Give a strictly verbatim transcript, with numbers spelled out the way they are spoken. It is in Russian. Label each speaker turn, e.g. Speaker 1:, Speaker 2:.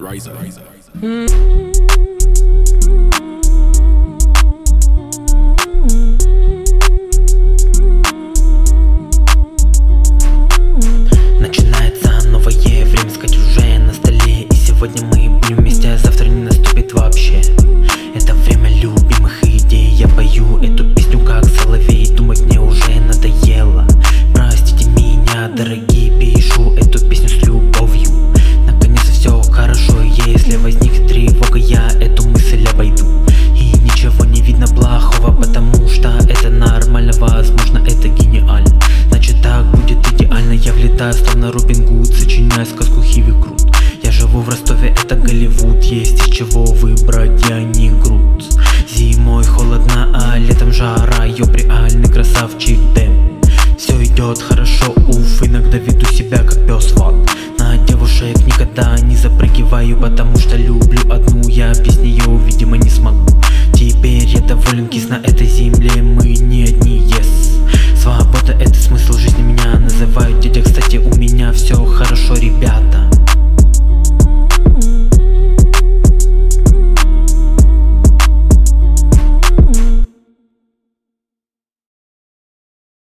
Speaker 1: Riser.
Speaker 2: Начинается новое время, сказать уже на столе. И сегодня мы будем вместе, а завтра не наступит вообще. Это время любимых идей. Я пою эту песню как соловей. Думать мне уже надоело. Простите меня, дорогие, пишу эту песню с любовью. Наконец все хорошо, если возникнет тревога, я эту мысль обойду. И ничего не видно плохого, потому что это нормально, возможно, это гениально. Значит, так будет идеально. Я влетаю, словно Робин Гуд, сочиняю сказку Хиви Крут. Я живу в Ростове, это Голливуд. Есть из чего выбрать, я не Грут. Зимой холодно, а летом жара. Ёб, реальный красавчик Дэм. Все идет хорошо, уф, иногда веду себя как пес, вот. На девушек никогда не запрыгиваю, потому что люблю